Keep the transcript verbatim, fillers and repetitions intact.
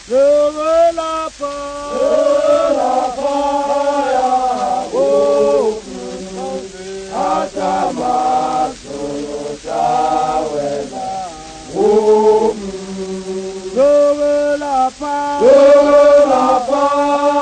Leve la paille, la paille, oh, Atama, solo chawela, oh, leve la paille, leve la paille.